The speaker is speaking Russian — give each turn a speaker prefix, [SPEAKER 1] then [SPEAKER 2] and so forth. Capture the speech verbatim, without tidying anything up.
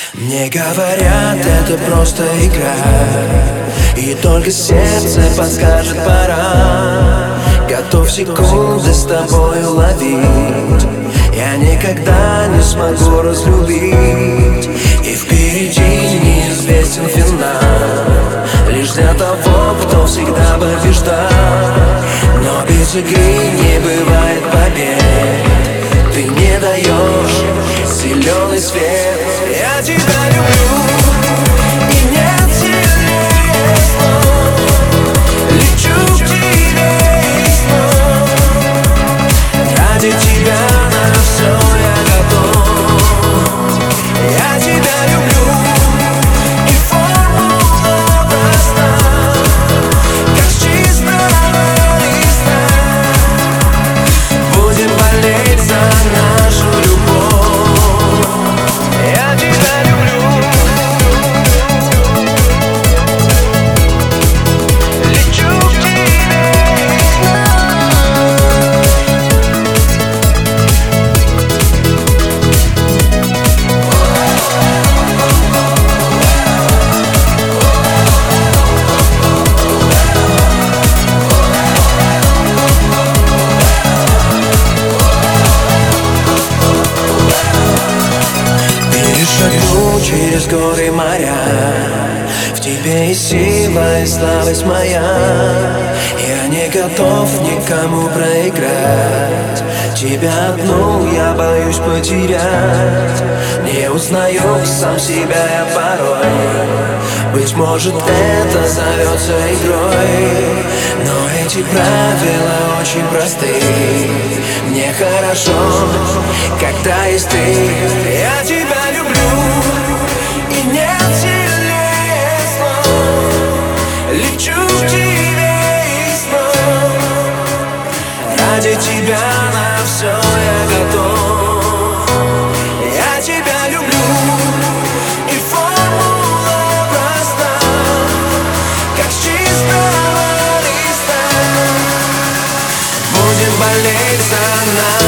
[SPEAKER 1] Мне говорят, это просто игра, и только сердце подскажет пора. Готов секунды с тобой ловить, я никогда не смогу разлюбить. И впереди неизвестен финал, лишь для того, кто всегда побеждал. Но без игры не бывает побед, ты не даешь зеленый свет. Я тебя люблю, и нет сильнее слов. Лечу к тебе и снова, ради тебя на все я готов. Я тебя люблю, и формула проста, как с чистого листа. Будем болеть за нашу любовь. Я тебя люблю, лечу к тебе и снова. Перешагну через горы и моря, в тебе и сила, и слабость моя. Я не готов никому проиграть, тебя одну я боюсь потерять. Не узнаю сам себя я порой, быть может это зовется игрой. Но эти правила очень просты, мне хорошо, когда есть ты. Я тебя люблю, и нет сильнее слов. Лечу к тебе и снова, ради тебя на все я готов. Я тебя люблю, и формула проста, как с чистого листа. Будем болеть за нас.